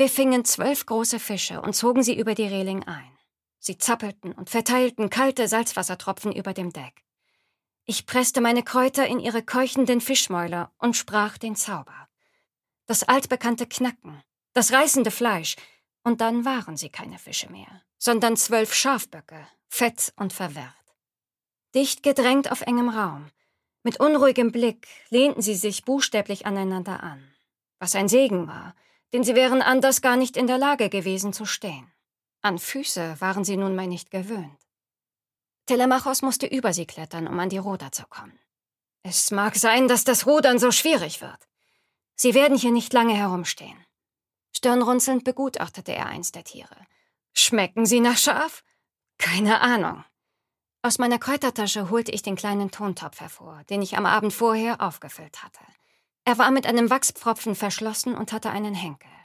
Wir fingen 12 große Fische und zogen sie über die Reling ein. Sie zappelten und verteilten kalte Salzwassertropfen über dem Deck. Ich presste meine Kräuter in ihre keuchenden Fischmäuler und sprach den Zauber. Das altbekannte Knacken, das reißende Fleisch, und dann waren sie keine Fische mehr, sondern 12 Schafböcke, fett und verwehrt. Dicht gedrängt auf engem Raum, mit unruhigem Blick lehnten sie sich buchstäblich aneinander an, was ein Segen war, denn sie wären anders gar nicht in der Lage gewesen zu stehen. An Füße waren sie nunmehr nicht gewöhnt. Telemachos musste über sie klettern, um an die Ruder zu kommen. Es mag sein, dass das Rudern so schwierig wird. Sie werden hier nicht lange herumstehen. Stirnrunzelnd begutachtete er eins der Tiere. Schmecken sie nach Schaf? Keine Ahnung. Aus meiner Kräutertasche holte ich den kleinen Tontopf hervor, den ich am Abend vorher aufgefüllt hatte. Er war mit einem Wachspfropfen verschlossen und hatte einen Henkel.